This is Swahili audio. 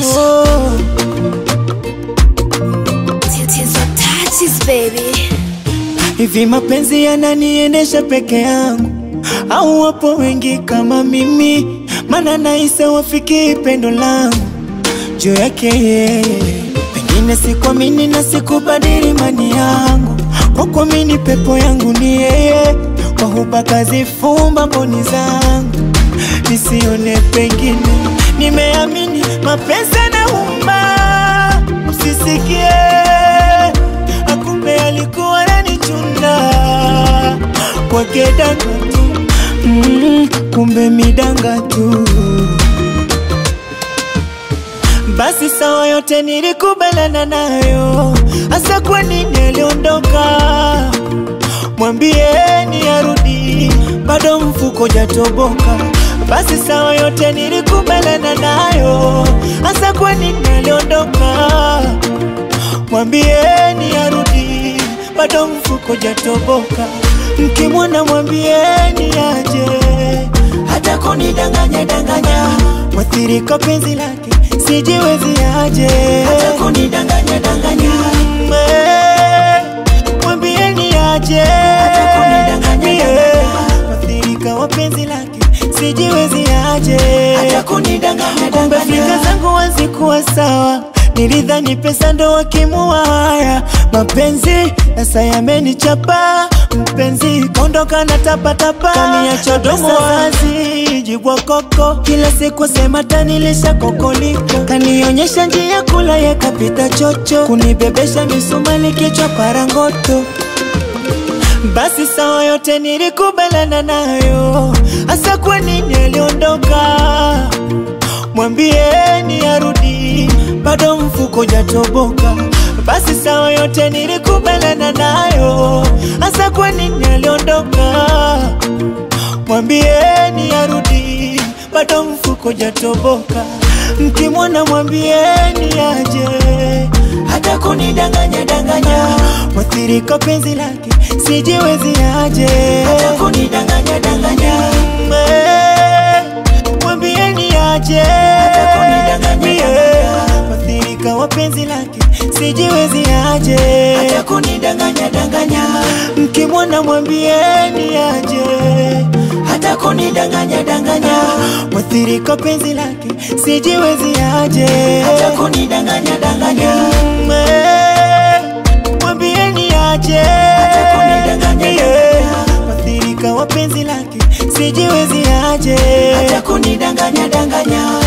Oh. Baby, Hivi mapenzi yananiendesha peke yangu au wapo wengi kama mimi? Mana naisa wafiki pendo langu juu yake yeye. Pengine sikuamini na sikubadili imani yangu, kwa kuamini pepo yangu ni yeye. Kwa huba kazifumba mboni zangu nisione pengine. Nimeamini mapenzi yanauma, usisikie akumbe alikuwa ananichuna kwake danga tu, kumbe midanga tu. Basi sawa, yote nilikubaliana nayo, asa kwa nini aliondoka? Mwambieni arudi, bado mfuko jatoboka. Basi sawa, yote nilikubaliana nayo, asa kwa nini aliondoka? Mwambieni arudi, bado mfuko jatoboka. Mkimwona mwambieni aje, hata kunidanganya danganya. Mwathirika penzi lake, sijiwezi aje, hata kunidanganya danganya. Mwambieni aje, hata kunidanganya danganya. Mwathirika wa penzi lake, sijiwezi aje, hata kunidanganya danganya. Kumbe fikra zangu hazikuwa sawa, nilidhani pesa ndo wakimua haya mapenzi. Sasa yamenichapa mpenzi, kondoka na tapatapa, kaniacha domo wazi, jibwa koko. Kila siku sema tanilisha kokoliko, kanionyesha njia kula ya kapita chocho, kunibebesha misumali kichwa parangoto. Basi sawa, yote nilikubaliana nayo, asa kwa nini aliondoka? Mwambieni arudi, bado mfuko jatoboka. Basi sawa, yote nilikubaliana nayo, asa kwa nini aliondoka? Mwambieni arudi, bado mfuko jatoboka. Mkimwona mwambieni aje, hata kunidanganya danganya. Mwathirika penzi lake, sijiwezi aje, hata kunidanganya danganya. Mwambieni aje, hata kunidanganya danganya. Mwathirika wa penzi lake, sijiwezi aje, hata kunidanganya danganya. Mkimwona mwambieni aje, hata kunidanganya danganya. Mwathirika penzi lake, sijiwezi aje, hata kunidanganya danganya. Mwambieni aje, hata kunidanganya danganya. Mwathirika wa penzi lake, sijiwezi aje, hata kunidanganya danganya.